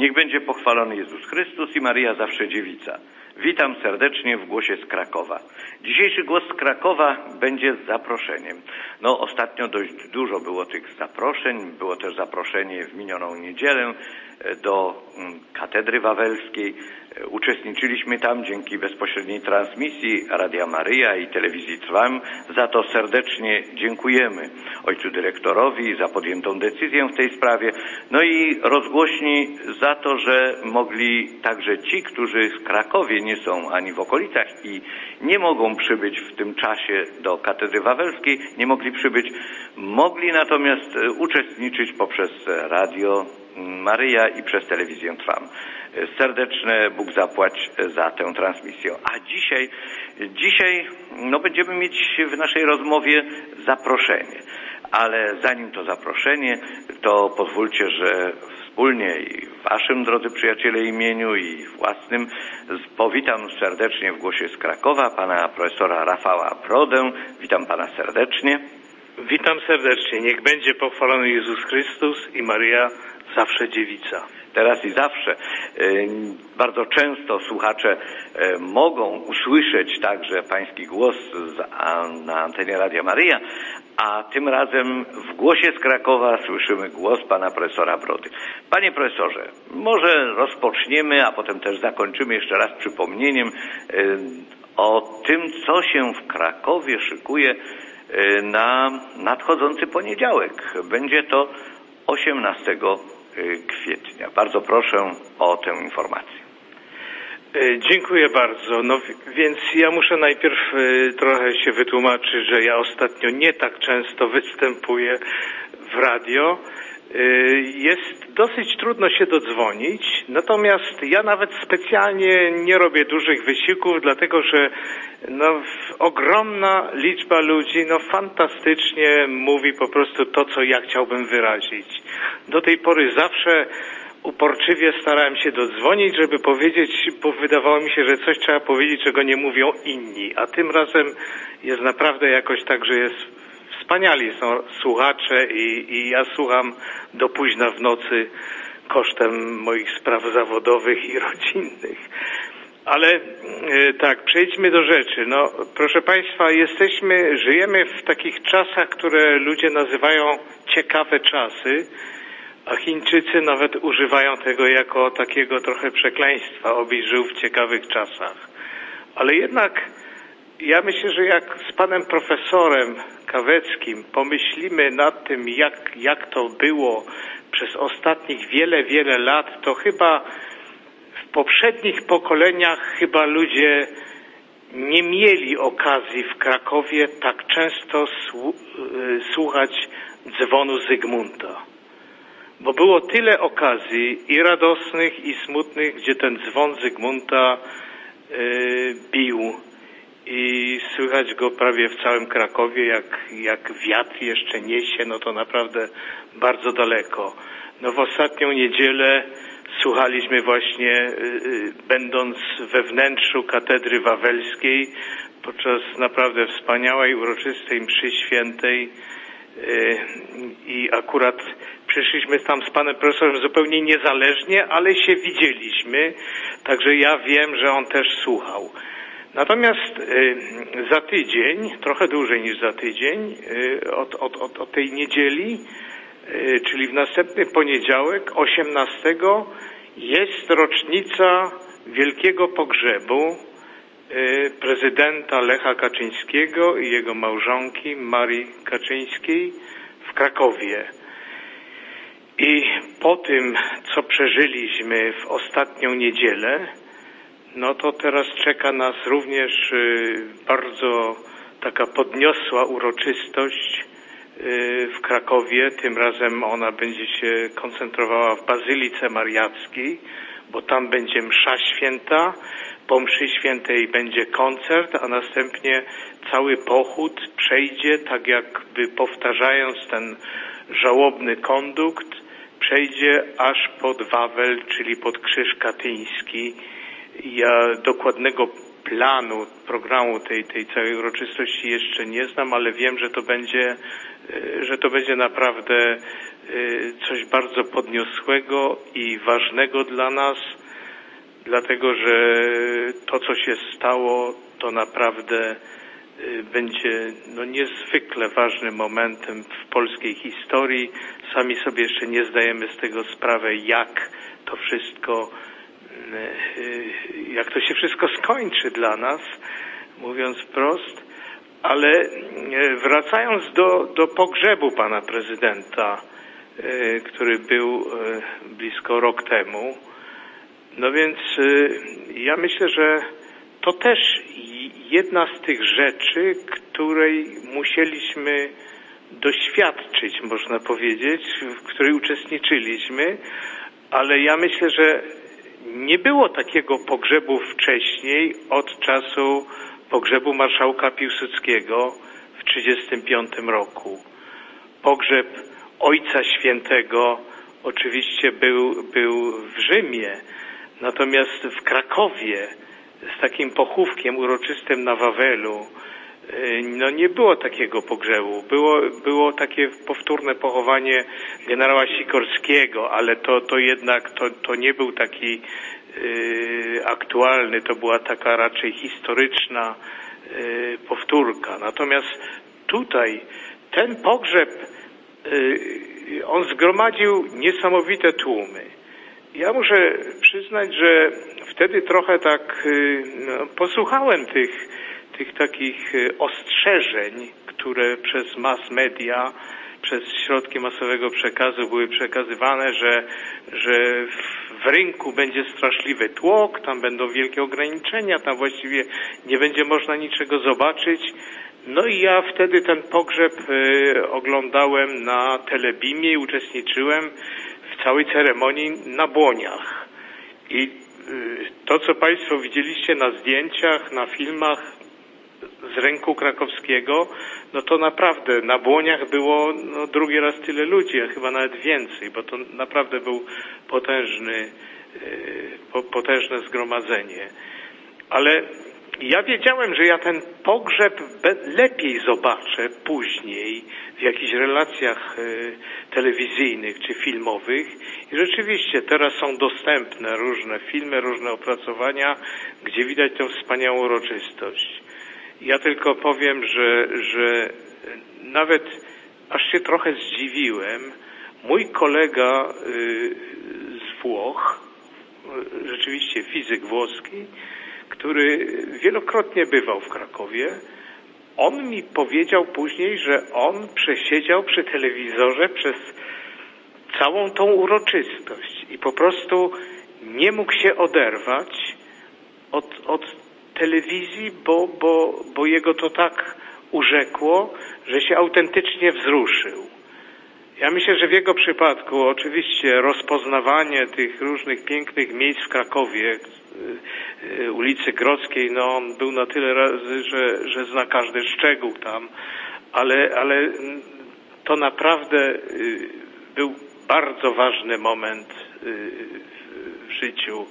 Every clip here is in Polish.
Niech będzie pochwalony Jezus Chrystus i Maryja zawsze dziewica. Witam serdecznie w głosie z Krakowa. Dzisiejszy głos z Krakowa będzie z zaproszeniem. Ostatnio dość dużo było tych zaproszeń. Było też zaproszenie w minioną niedzielę do Katedry Wawelskiej. Uczestniczyliśmy tam dzięki bezpośredniej transmisji Radia Maryja i Telewizji Trwam. Za to serdecznie dziękujemy ojcu dyrektorowi za podjętą decyzję w tej sprawie. I rozgłośni za to, że mogli także ci, którzy w Krakowie nie są ani w okolicach i nie mogą przybyć w tym czasie do Katedry Wawelskiej, nie mogli przybyć, mogli natomiast uczestniczyć poprzez Radio Maryja i przez Telewizję Trwam. Serdeczne Bóg zapłać za tę transmisję. A dzisiaj będziemy mieć w naszej rozmowie zaproszenie. Ale zanim to zaproszenie, to pozwólcie, że wspólnie i waszym, drodzy przyjaciele, imieniu i własnym powitam serdecznie w głosie z Krakowa pana profesora Rafała Brodę. Witam pana serdecznie. Witam serdecznie. Niech będzie pochwalony Jezus Chrystus i Maryja zawsze dziewica. Teraz i zawsze. Bardzo często słuchacze mogą usłyszeć także pański głos na antenie Radia Maryja, a tym razem w głosie z Krakowa słyszymy głos pana profesora Brody. Panie profesorze, może rozpoczniemy, a potem też zakończymy jeszcze raz przypomnieniem o tym, co się w Krakowie szykuje na nadchodzący poniedziałek. Będzie to 18 kwietnia. Bardzo proszę o tę informację. Dziękuję bardzo. Więc ja muszę najpierw trochę się wytłumaczyć, że ja ostatnio nie tak często występuję w radio. Jest dosyć trudno się dodzwonić, natomiast ja nawet specjalnie nie robię dużych wysiłków, dlatego że ogromna liczba ludzi fantastycznie mówi po prostu to, co ja chciałbym wyrazić. Do tej pory zawsze uporczywie starałem się dodzwonić, żeby powiedzieć, bo wydawało mi się, że coś trzeba powiedzieć, czego nie mówią inni, a tym razem jest naprawdę jakoś tak, że jest wspaniali są słuchacze i ja słucham do późna w nocy kosztem moich spraw zawodowych i rodzinnych. Ale tak, przejdźmy do rzeczy. Proszę Państwa, żyjemy w takich czasach, które ludzie nazywają ciekawe czasy, a Chińczycy nawet używają tego jako takiego trochę przekleństwa, obyś żył w ciekawych czasach. Ale jednak ja myślę, że jak z panem profesorem Kaweckim pomyślimy nad tym, jak to było przez ostatnich wiele lat, to chyba w poprzednich pokoleniach ludzie nie mieli okazji w Krakowie tak często słuchać dzwonu Zygmunta. Bo było tyle okazji i radosnych, i smutnych, gdzie ten dzwon Zygmunta bił i słychać go prawie w całym Krakowie, jak wiatr jeszcze niesie, to naprawdę bardzo daleko. W ostatnią niedzielę słuchaliśmy właśnie, będąc we wnętrzu Katedry Wawelskiej, podczas naprawdę wspaniałej, uroczystej mszy świętej i akurat przyszliśmy tam z panem profesorem zupełnie niezależnie, ale się widzieliśmy, także ja wiem, że on też słuchał. Natomiast za tydzień, trochę dłużej niż za tydzień, od tej niedzieli, czyli w następny poniedziałek, 18, jest rocznica wielkiego pogrzebu prezydenta Lecha Kaczyńskiego i jego małżonki Marii Kaczyńskiej w Krakowie. I po tym, co przeżyliśmy w ostatnią niedzielę, to teraz czeka nas również bardzo taka podniosła uroczystość w Krakowie. Tym razem ona będzie się koncentrowała w Bazylice Mariackiej, bo tam będzie msza święta. Po mszy świętej będzie koncert, a następnie cały pochód przejdzie, tak jakby powtarzając ten żałobny kondukt, przejdzie aż pod Wawel, czyli pod Krzyż Katyński. Ja dokładnego planu, programu tej całej uroczystości jeszcze nie znam, ale wiem, że to będzie naprawdę coś bardzo podniosłego i ważnego dla nas, dlatego że to, co się stało, to naprawdę będzie niezwykle ważnym momentem w polskiej historii. Sami sobie jeszcze nie zdajemy z tego sprawy, jak to się wszystko skończy dla nas, mówiąc wprost. Ale wracając do pogrzebu pana prezydenta, który był blisko rok temu, no więc ja myślę, że to też jedna z tych rzeczy, której musieliśmy doświadczyć, można powiedzieć, w której uczestniczyliśmy, ale ja myślę, że nie było takiego pogrzebu wcześniej od czasu pogrzebu marszałka Piłsudskiego w 1935 roku. Pogrzeb Ojca Świętego oczywiście był w Rzymie, natomiast w Krakowie z takim pochówkiem uroczystym na Wawelu nie było takiego pogrzebu. Było takie powtórne pochowanie generała Sikorskiego, ale to jednak to nie był taki aktualny, to była taka raczej historyczna powtórka. Natomiast tutaj ten pogrzeb on zgromadził niesamowite tłumy. Ja muszę przyznać, że wtedy trochę tak posłuchałem tych takich ostrzeżeń, które przez mass media, przez środki masowego przekazu były przekazywane, że w rynku będzie straszliwy tłok, tam będą wielkie ograniczenia, tam właściwie nie będzie można niczego zobaczyć. No i ja wtedy ten pogrzeb oglądałem na Telebimie i uczestniczyłem w całej ceremonii na Błoniach. I to, co Państwo widzieliście na zdjęciach, na filmach z rynku krakowskiego, no to naprawdę na Błoniach było drugi raz tyle ludzi, a chyba nawet więcej, bo to naprawdę był potężne zgromadzenie. Ale ja wiedziałem, że ja ten pogrzeb lepiej zobaczę później w jakichś relacjach telewizyjnych czy filmowych i rzeczywiście teraz są dostępne różne filmy, różne opracowania, gdzie widać tę wspaniałą uroczystość. Ja tylko powiem, że nawet aż się trochę zdziwiłem. Mój kolega z Włoch, rzeczywiście fizyk włoski, który wielokrotnie bywał w Krakowie, on mi powiedział później, że on przesiedział przy telewizorze przez całą tą uroczystość i po prostu nie mógł się oderwać od telewizji, bo jego to tak urzekło, że się autentycznie wzruszył. Ja myślę, że w jego przypadku oczywiście rozpoznawanie tych różnych pięknych miejsc w Krakowie, ulicy Grodzkiej, on był na tyle razy, że zna każdy szczegół tam, ale to naprawdę był bardzo ważny moment w życiu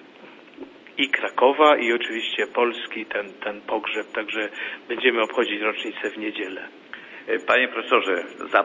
i Krakowa, i oczywiście Polski, ten pogrzeb, także będziemy obchodzić rocznicę w niedzielę. Panie profesorze,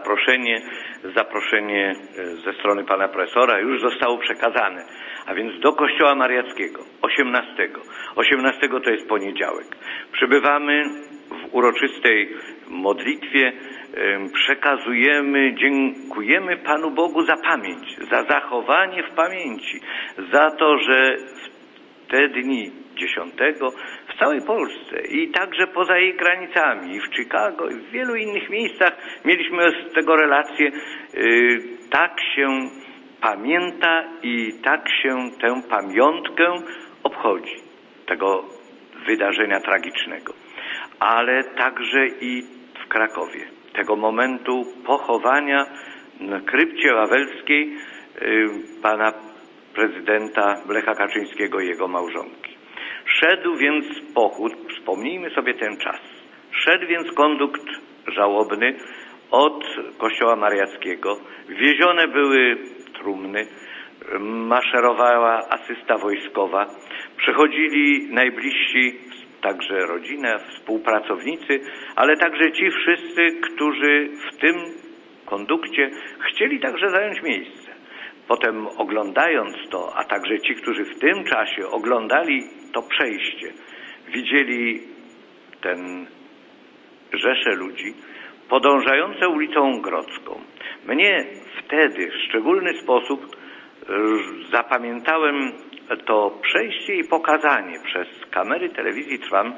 zaproszenie ze strony pana profesora już zostało przekazane, a więc do Kościoła Mariackiego 18. 18 to jest poniedziałek. Przybywamy w uroczystej modlitwie, przekazujemy, dziękujemy Panu Bogu za pamięć, za zachowanie w pamięci, za to, że te dni 10 w całej Polsce i także poza jej granicami, i w Chicago, i w wielu innych miejscach mieliśmy z tego relacje. Tak się pamięta i tak się tę pamiątkę obchodzi, tego wydarzenia tragicznego. Ale także i w Krakowie, tego momentu pochowania na krypcie wawelskiej pana prezydenta Lecha Kaczyńskiego i jego małżonki. Szedł więc pochód, wspomnijmy sobie ten czas, szedł więc kondukt żałobny od Kościoła Mariackiego, wiezione były trumny, maszerowała asysta wojskowa, przychodzili najbliżsi, także rodzina, współpracownicy, ale także ci wszyscy, którzy w tym kondukcie, chcieli także zająć miejsce. Potem oglądając to, a także ci, którzy w tym czasie oglądali to przejście, widzieli ten rzesze ludzi podążające ulicą Grodzką. Mnie wtedy w szczególny sposób zapamiętałem to przejście i pokazanie przez kamery telewizji Trwam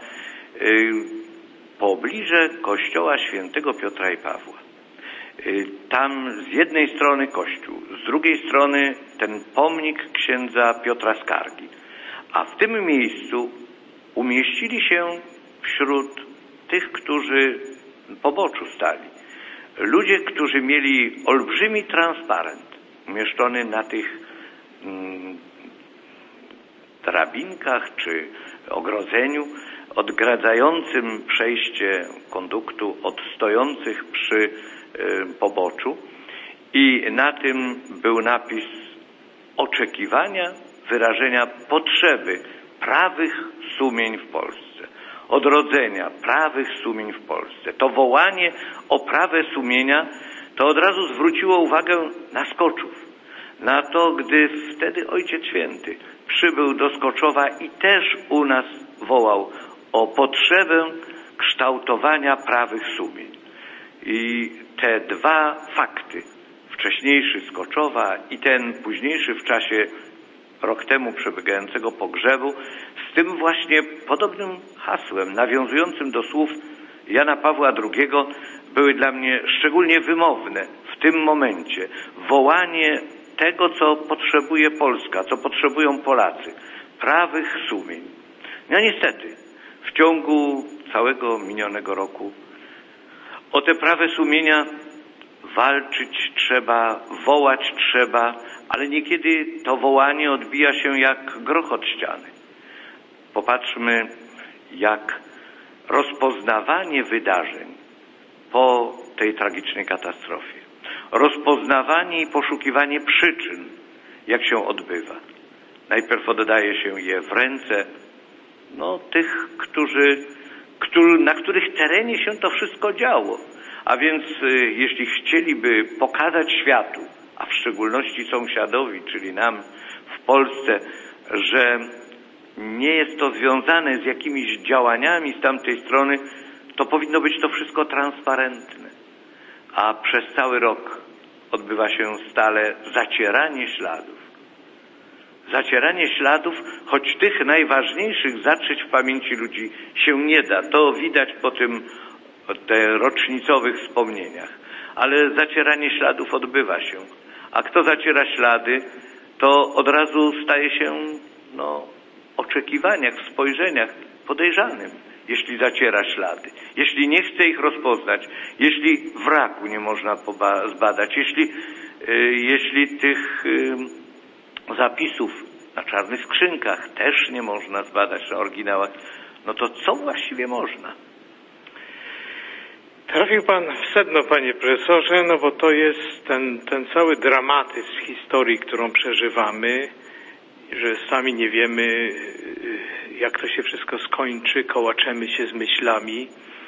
pobliże kościoła świętego Piotra i Pawła. Tam z jednej strony kościół, z drugiej strony ten pomnik księdza Piotra Skargi. A w tym miejscu umieścili się wśród tych, którzy po boczu stali, ludzie, którzy mieli olbrzymi transparent umieszczony na tych drabinkach czy ogrodzeniu odgradzającym przejście konduktu od stojących przy poboczu i na tym był napis oczekiwania wyrażenia potrzeby prawych sumień w Polsce, odrodzenia prawych sumień w Polsce. To wołanie o prawe sumienia to od razu zwróciło uwagę na Skoczów, na to, gdy wtedy Ojciec Święty przybył do Skoczowa i też u nas wołał o potrzebę kształtowania prawych sumień. I te dwa fakty, wcześniejszy Skoczowa i ten późniejszy w czasie rok temu przebiegającego pogrzebu, z tym właśnie podobnym hasłem, nawiązującym do słów Jana Pawła II, były dla mnie szczególnie wymowne w tym momencie. Wołanie tego, co potrzebuje Polska, co potrzebują Polacy, prawych sumień. No niestety, w ciągu całego minionego roku o te prawe sumienia walczyć trzeba, wołać trzeba, ale niekiedy to wołanie odbija się jak groch od ściany. Popatrzmy, jak rozpoznawanie wydarzeń po tej tragicznej katastrofie, rozpoznawanie i poszukiwanie przyczyn, jak się odbywa. Najpierw oddaje się je w ręce tych, na których terenie się to wszystko działo. A więc jeśli chcieliby pokazać światu, a w szczególności sąsiadowi, czyli nam w Polsce, że nie jest to związane z jakimiś działaniami z tamtej strony, to powinno być to wszystko transparentne. A przez cały rok odbywa się stale zacieranie śladów. Zacieranie śladów, choć tych najważniejszych zatrzeć w pamięci ludzi się nie da. To widać po tym rocznicowych wspomnieniach. Ale zacieranie śladów odbywa się. A kto zaciera ślady, to od razu staje się w oczekiwaniach, w spojrzeniach podejrzanym, jeśli zaciera ślady. Jeśli nie chce ich rozpoznać, jeśli wraku nie można zbadać, jeśli tych zapisów na czarnych skrzynkach też nie można zbadać na oryginałach, to co właściwie można? Trafił pan w sedno, panie profesorze, bo to jest ten cały dramatyzm historii, którą przeżywamy, że sami nie wiemy, jak to się wszystko skończy, kołaczemy się z myślami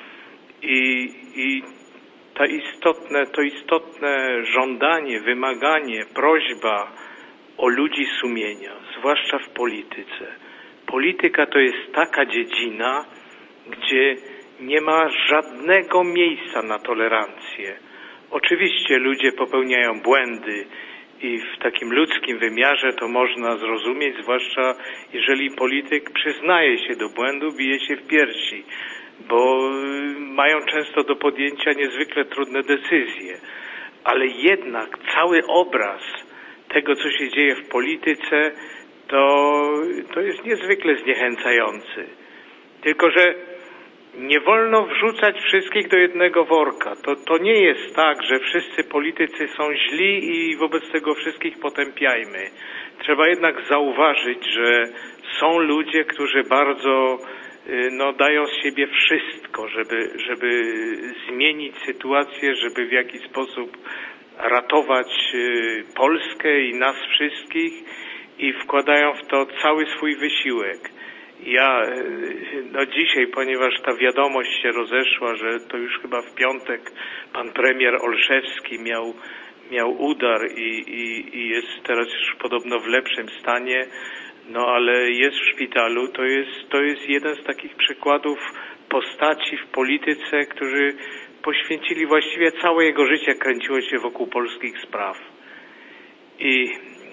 i to istotne żądanie, wymaganie, prośba o ludzi sumienia, zwłaszcza w polityce. Polityka to jest taka dziedzina, gdzie nie ma żadnego miejsca na tolerancję. Oczywiście ludzie popełniają błędy i w takim ludzkim wymiarze to można zrozumieć, zwłaszcza jeżeli polityk przyznaje się do błędu, bije się w piersi, bo mają często do podjęcia niezwykle trudne decyzje. Ale jednak cały obraz tego, co się dzieje w polityce, to jest niezwykle zniechęcający. Tylko że nie wolno wrzucać wszystkich do jednego worka. To nie jest tak, że wszyscy politycy są źli i wobec tego wszystkich potępiajmy. Trzeba jednak zauważyć, że są ludzie, którzy bardzo dają z siebie wszystko, żeby zmienić sytuację, żeby w jakiś sposób ratować Polskę i nas wszystkich i wkładają w to cały swój wysiłek. Ja dzisiaj, ponieważ ta wiadomość się rozeszła, że to już chyba w piątek pan premier Olszewski miał udar i jest teraz już podobno w lepszym stanie, no ale jest w szpitalu, to jest jeden z takich przykładów postaci w polityce, którzy poświęcili właściwie całe jego życie, kręciło się wokół polskich spraw. I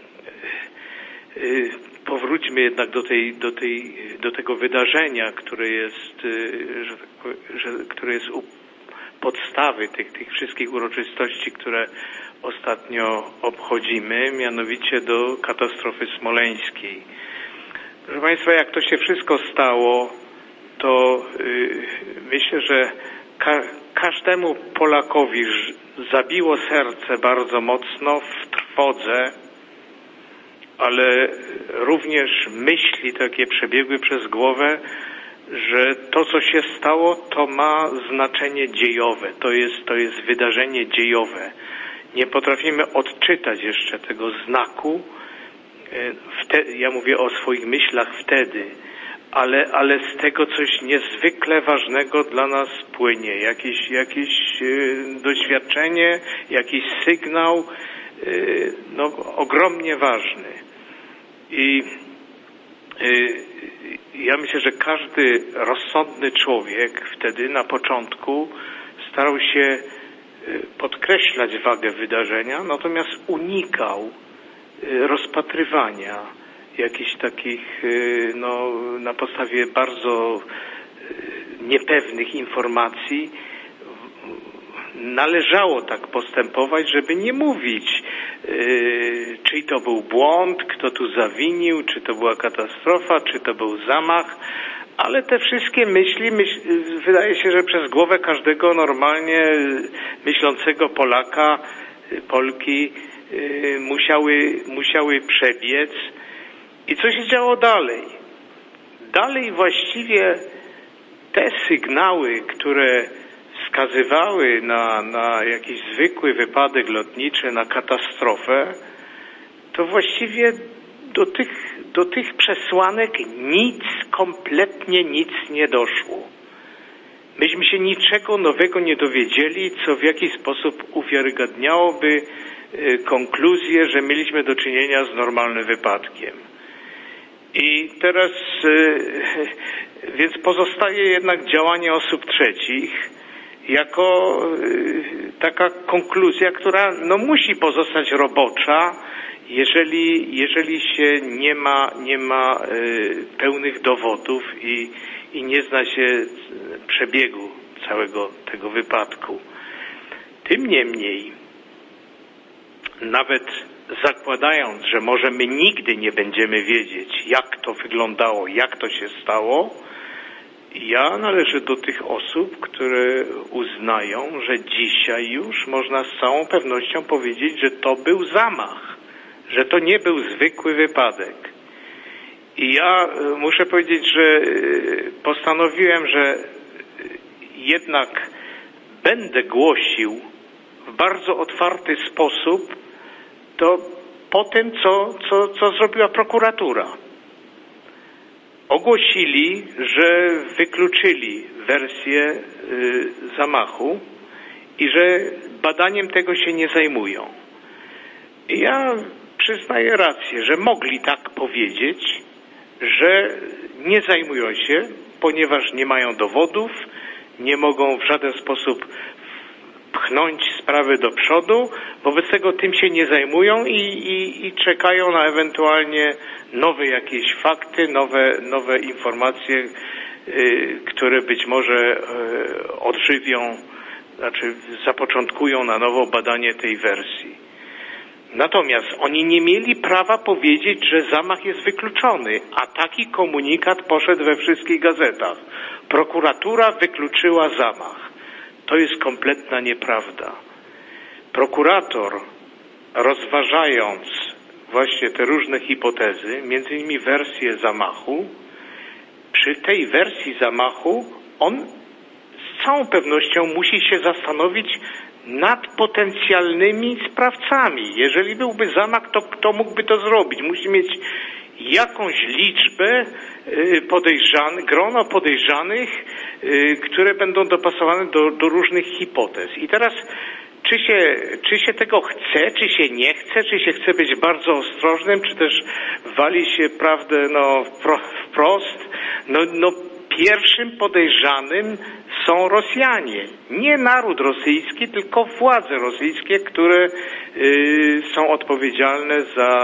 powróćmy jednak do tego wydarzenia, które jest, które jest u podstawy tych wszystkich uroczystości, które ostatnio obchodzimy, mianowicie do katastrofy smoleńskiej. Proszę Państwa, jak to się wszystko stało, to myślę, że każdemu Polakowi zabiło serce bardzo mocno w trwodze, ale również myśli takie przebiegły przez głowę, że to, co się stało, to ma znaczenie dziejowe. To jest wydarzenie dziejowe. Nie potrafimy odczytać jeszcze tego znaku. Ja mówię o swoich myślach wtedy, ale z tego coś niezwykle ważnego dla nas płynie. Jakieś doświadczenie, jakiś sygnał, ogromnie ważny. I ja myślę, że każdy rozsądny człowiek wtedy na początku starał się podkreślać wagę wydarzenia, natomiast unikał rozpatrywania jakichś takich, na podstawie bardzo niepewnych informacji. Należało tak postępować, żeby nie mówić, czy to był błąd, kto tu zawinił, czy to była katastrofa, czy to był zamach, ale te wszystkie myśli, wydaje się, że przez głowę każdego normalnie myślącego Polaka, Polki musiały przebiec. I co się działo dalej? Dalej właściwie te sygnały, które wskazywały na jakiś zwykły wypadek lotniczy, na katastrofę, to właściwie do tych przesłanek kompletnie nic nie doszło. Myśmy się niczego nowego nie dowiedzieli, co w jakiś sposób uwiarygadniałoby konkluzję, że mieliśmy do czynienia z normalnym wypadkiem. I teraz więc pozostaje jednak działanie osób trzecich jako taka konkluzja, która musi pozostać robocza, jeżeli się nie ma pełnych dowodów i nie zna się przebiegu całego tego wypadku. Tym niemniej, nawet zakładając, że może my nigdy nie będziemy wiedzieć, jak to wyglądało, jak to się stało, ja należę do tych osób, które uznają, że dzisiaj już można z całą pewnością powiedzieć, że to był zamach, że to nie był zwykły wypadek. I ja muszę powiedzieć, że postanowiłem, że jednak będę głosił w bardzo otwarty sposób to po tym, co zrobiła prokuratura. Ogłosili, że wykluczyli wersję zamachu i że badaniem tego się nie zajmują. I ja przyznaję rację, że mogli tak powiedzieć, że nie zajmują się, ponieważ nie mają dowodów, nie mogą w żaden sposób pchnąć sprawy do przodu, wobec tego tym się nie zajmują i czekają na ewentualnie nowe jakieś fakty, nowe informacje, które być może odżywią, znaczy zapoczątkują na nowo badanie tej wersji. Natomiast oni nie mieli prawa powiedzieć, że zamach jest wykluczony, a taki komunikat poszedł we wszystkich gazetach. Prokuratura wykluczyła zamach. To jest kompletna nieprawda. Prokurator, rozważając właśnie te różne hipotezy, między innymi wersję zamachu, przy tej wersji zamachu on z całą pewnością musi się zastanowić nad potencjalnymi sprawcami. Jeżeli byłby zamach, to kto mógłby to zrobić? Musi mieć jakąś liczbę grono podejrzanych, które będą dopasowane do różnych hipotez. I teraz czy się tego chce, czy się nie chce, czy się chce być bardzo ostrożnym, czy też wali się prawdę wprost. Pierwszym podejrzanym są Rosjanie. Nie naród rosyjski, tylko władze rosyjskie, które są odpowiedzialne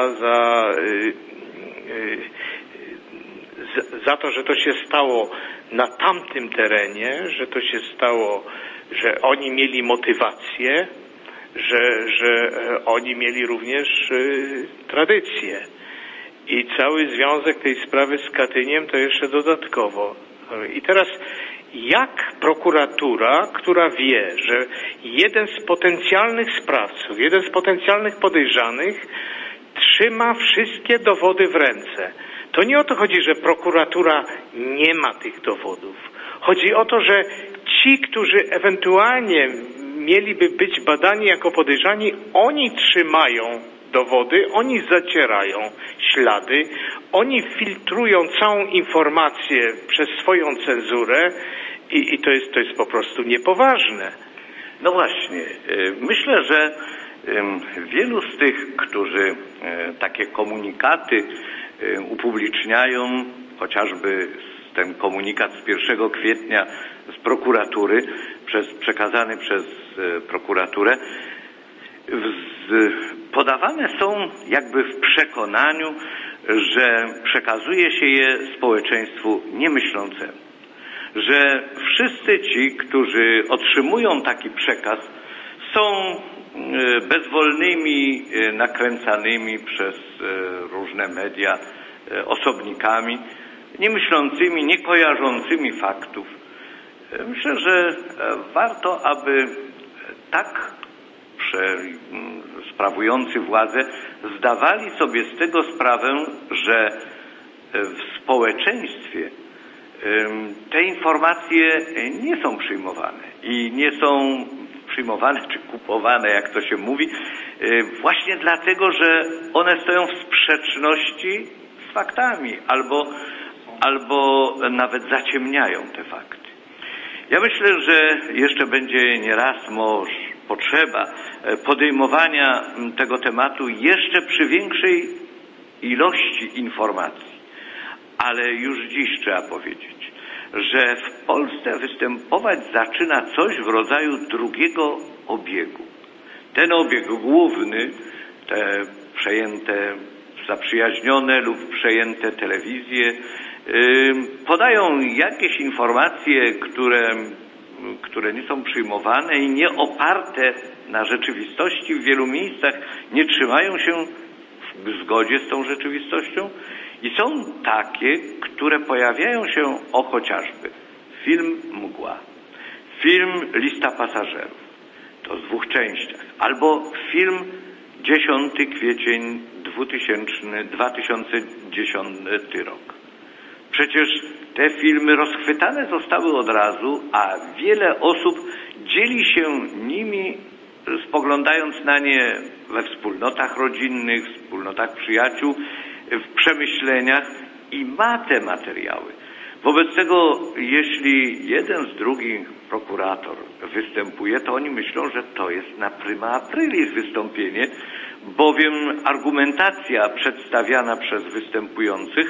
za to, że to się stało na tamtym terenie, że to się stało, że oni mieli motywację, że oni mieli również tradycję. I cały związek tej sprawy z Katyniem to jeszcze dodatkowo. I teraz jak prokuratura, która wie, że jeden z potencjalnych sprawców, jeden z potencjalnych podejrzanych trzyma wszystkie dowody w ręce. To nie o to chodzi, że prokuratura nie ma tych dowodów. Chodzi o to, że ci, którzy ewentualnie mieliby być badani jako podejrzani, oni trzymają dowody, oni zacierają ślady, oni filtrują całą informację przez swoją cenzurę i to jest po prostu niepoważne. No właśnie, myślę, że wielu z tych, którzy takie komunikaty upubliczniają, chociażby ten komunikat z 1 kwietnia z prokuratury, przekazany przez prokuraturę, podawane są jakby w przekonaniu, że przekazuje się je społeczeństwu niemyślącemu. Że wszyscy ci, którzy otrzymują taki przekaz, są bezwolnymi, nakręcanymi przez różne media osobnikami, niemyślącymi, nie kojarzącymi faktów. Myślę, że warto, aby tak sprawujący władzę zdawali sobie z tego sprawę, że w społeczeństwie te informacje nie są przyjmowane i nie są przyjmowane czy kupowane, jak to się mówi, właśnie dlatego, że one stoją w sprzeczności z faktami albo nawet zaciemniają te fakty. Ja myślę, że jeszcze będzie nieraz potrzeba podejmowania tego tematu jeszcze przy większej ilości informacji. Ale już dziś trzeba powiedzieć, że w Polsce występować zaczyna coś w rodzaju drugiego obiegu. Ten obieg główny, te przejęte, zaprzyjaźnione lub przejęte telewizje podają jakieś informacje, które nie są przyjmowane i nie oparte na rzeczywistości w wielu miejscach, nie trzymają się w zgodzie z tą rzeczywistością i są takie, które pojawiają się, chociażby film Mgła, film Lista pasażerów, to w 2 częściach, albo film 10 kwiecień 2010 rok. Przecież te filmy rozchwytane zostały od razu, a wiele osób dzieli się nimi, spoglądając na nie we wspólnotach rodzinnych, wspólnotach przyjaciół, w przemyśleniach i ma te materiały. Wobec tego, jeśli jeden z drugim prokurator występuje, to oni myślą, że to jest na prima aprilis wystąpienie, bowiem argumentacja przedstawiana przez występujących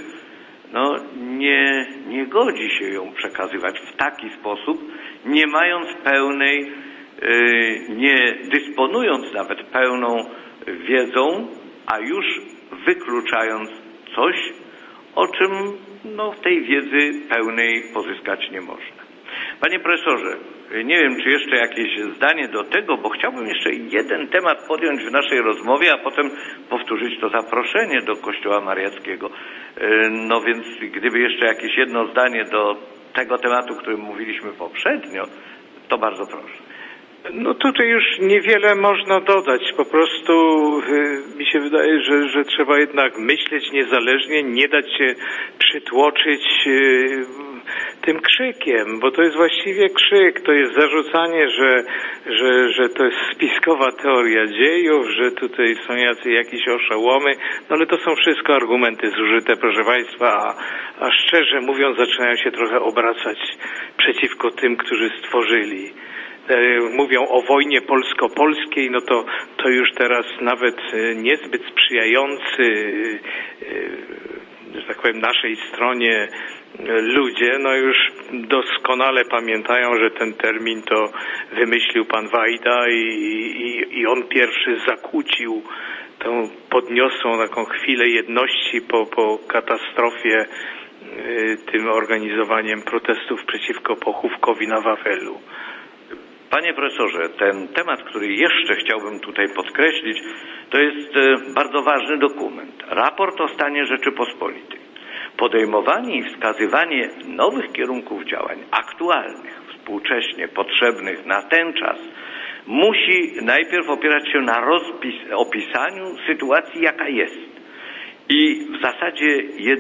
nie godzi się ją przekazywać w taki sposób, nie mając pełnej, nie dysponując nawet pełną wiedzą, a już wykluczając coś, o czym w tej wiedzy pełnej pozyskać nie można. Panie profesorze, nie wiem, czy jeszcze jakieś zdanie do tego, bo chciałbym jeszcze jeden temat podjąć w naszej rozmowie, a potem powtórzyć to zaproszenie do Kościoła Mariackiego. No więc gdyby jeszcze jakieś jedno zdanie do tego tematu, o którym mówiliśmy poprzednio, to bardzo proszę. No tutaj już niewiele można dodać. Po prostu mi się wydaje, że trzeba jednak myśleć niezależnie, nie dać się przytłoczyć tym krzykiem, bo to jest właściwie krzyk, to jest zarzucanie, że to jest spiskowa teoria dziejów, że tutaj są jakieś oszołomy, no ale to są wszystko argumenty zużyte, proszę Państwa, a szczerze mówiąc zaczynają się trochę obracać przeciwko tym, którzy stworzyli. Mówią o wojnie polsko-polskiej, no to już teraz nawet niezbyt sprzyjający, że tak powiem, naszej stronie ludzie, no już doskonale pamiętają, że ten termin to wymyślił pan Wajda i on pierwszy zakłócił tą podniosłą taką chwilę jedności po katastrofie tym organizowaniem protestów przeciwko pochówkowi na Wawelu. Panie profesorze, ten temat, który jeszcze chciałbym tutaj podkreślić, to jest bardzo ważny dokument. Raport o stanie Rzeczypospolitej. Podejmowanie i wskazywanie nowych kierunków działań, aktualnych, współcześnie potrzebnych na ten czas, musi najpierw opierać się na opisaniu sytuacji, jaka jest. I w zasadzie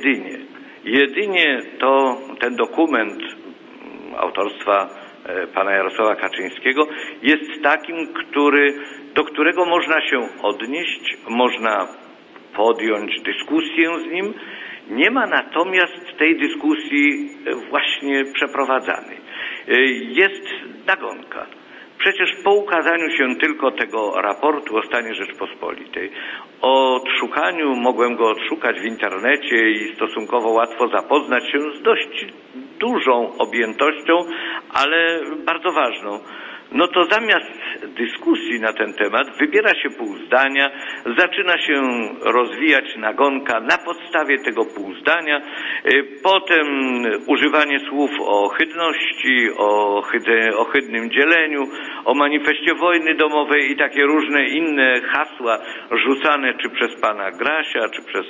jedynie to ten dokument autorstwa pana Jarosława Kaczyńskiego jest takim, do którego można się odnieść, można podjąć dyskusję z nim. Nie ma natomiast tej dyskusji właśnie przeprowadzanej. Jest nagonka. Przecież po ukazaniu się tylko tego raportu o stanie Rzeczpospolitej, mogłem go odszukać w internecie i stosunkowo łatwo zapoznać się z dość dużą objętością, ale bardzo ważną. No to zamiast dyskusji na ten temat wybiera się pół zdania, zaczyna się rozwijać nagonka na podstawie tego pół zdania, potem używanie słów o ohydności, o ohydnym dzieleniu, o manifestie wojny domowej i takie różne inne hasła rzucane czy przez pana Grasia, czy przez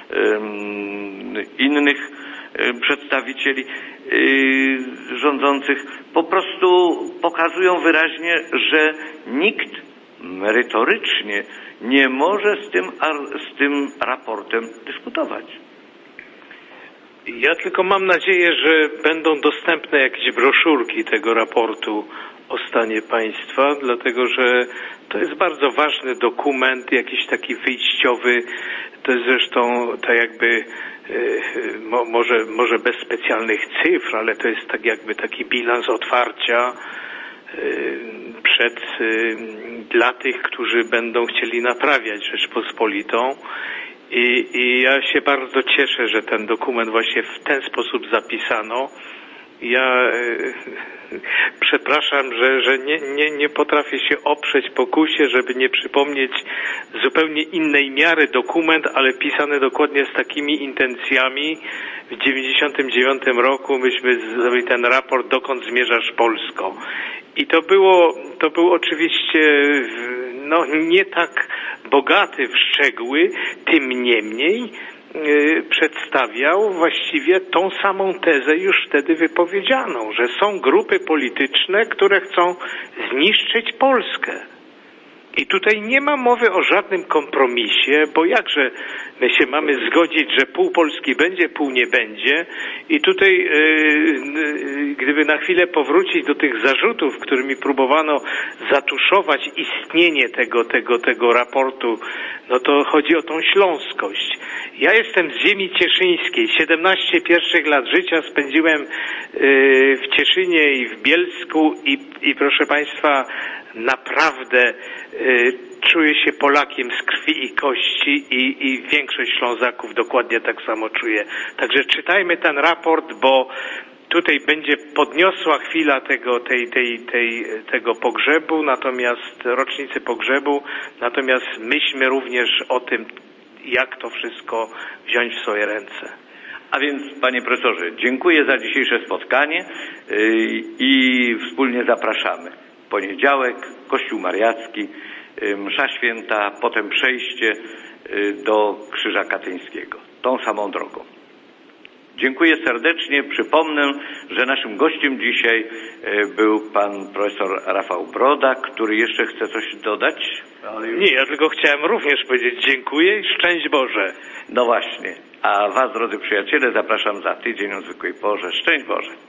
innych przedstawicieli rządzących, po prostu pokazują wyraźnie, że nikt merytorycznie nie może z tym raportem dyskutować. Ja tylko mam nadzieję, że będą dostępne jakieś broszurki tego raportu o stanie państwa, dlatego że to jest bardzo ważny dokument, jakiś taki wyjściowy. To jest zresztą tak jakby może bez specjalnych cyfr, ale to jest tak jakby taki bilans otwarcia dla tych, którzy będą chcieli naprawiać Rzeczpospolitą. I ja się bardzo cieszę, że ten dokument właśnie w ten sposób zapisano. Ja przepraszam, że nie potrafię się oprzeć pokusie, żeby nie przypomnieć zupełnie innej miary dokument, ale pisany dokładnie z takimi intencjami. W 1999 roku myśmy zrobili ten raport "Dokąd zmierzasz Polsko?" I to był oczywiście nie tak bogaty w szczegóły, tym niemniej przedstawiał właściwie tą samą tezę już wtedy wypowiedzianą, że są grupy polityczne, które chcą zniszczyć Polskę. I tutaj nie ma mowy o żadnym kompromisie, bo jakże my się mamy zgodzić, że pół Polski będzie, pół nie będzie. I tutaj gdyby na chwilę powrócić do tych zarzutów, którymi próbowano zatuszować istnienie tego raportu, no to chodzi o tą śląskość. Ja jestem z ziemi cieszyńskiej. 17 pierwszych lat życia spędziłem w Cieszynie i w Bielsku i proszę Państwa, naprawdę czuję się Polakiem z krwi i kości i większość Ślązaków dokładnie tak samo czuje. Także czytajmy ten raport, bo tutaj będzie podniosła chwila tego pogrzebu, natomiast rocznicy pogrzebu, natomiast myślmy również o tym, jak to wszystko wziąć w swoje ręce. A więc, panie profesorze, dziękuję za dzisiejsze spotkanie i wspólnie zapraszamy. Poniedziałek, Kościół Mariacki, msza święta, potem przejście do Krzyża Katyńskiego, tą samą drogą. Dziękuję serdecznie. Przypomnę, że naszym gościem dzisiaj był pan profesor Rafał Broda, który jeszcze chce coś dodać. Nie, ja tylko chciałem również powiedzieć dziękuję i szczęść Boże. No właśnie. A was, drodzy przyjaciele, zapraszam za tydzień o zwykłej porze. Szczęść Boże.